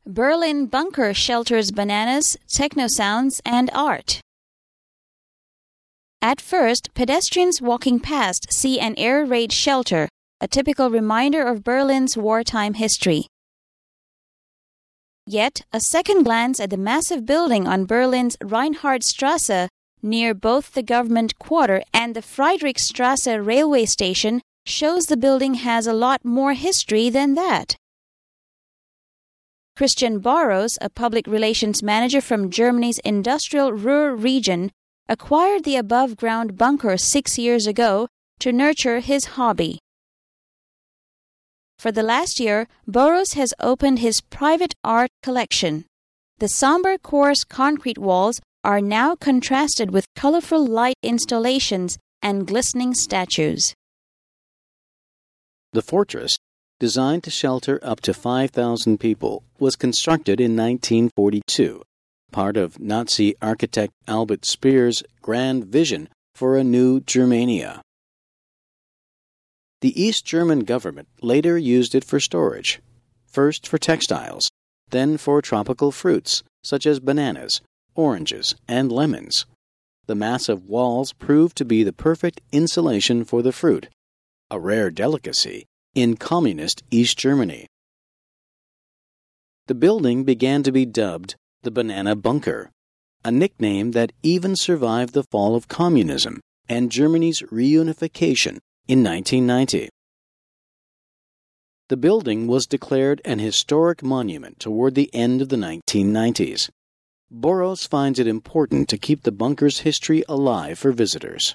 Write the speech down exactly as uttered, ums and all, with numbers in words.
Berlin bunker shelters bananas, techno sounds, and art. At first, pedestrians walking past see an air raid shelter, a typical reminder of Berlin's wartime history. Yet, a second glance at the massive building on Berlin's Reinhardtstrasse, near both the government quarter and the Friedrichstrasse railway station, shows the building has a lot more history than that. Christian Barros, a public relations manager from Germany's industrial Ruhr region, acquired the above-ground bunker six years ago to nurture his hobby. For the last year, Barros has opened his private art collection. The somber, coarse concrete walls are now contrasted with colorful light installations and glistening statues. The fortress, designed to shelter up to five thousand people, was constructed in nineteen forty-two, part of Nazi architect Albert Speer's grand vision for a new Germania. The East German government later used it for storage, first for textiles, then for tropical fruits such as bananas, oranges, and lemons. The massive walls proved to be the perfect insulation for the fruit, a rare delicacy in communist East Germany. The building began to be dubbed the Banana Bunker, a nickname that even survived the fall of communism and Germany's reunification in nineteen ninety. The building was declared an historic monument toward the end of the nineteen nineties. Barros finds it important to keep the bunker's history alive for visitors.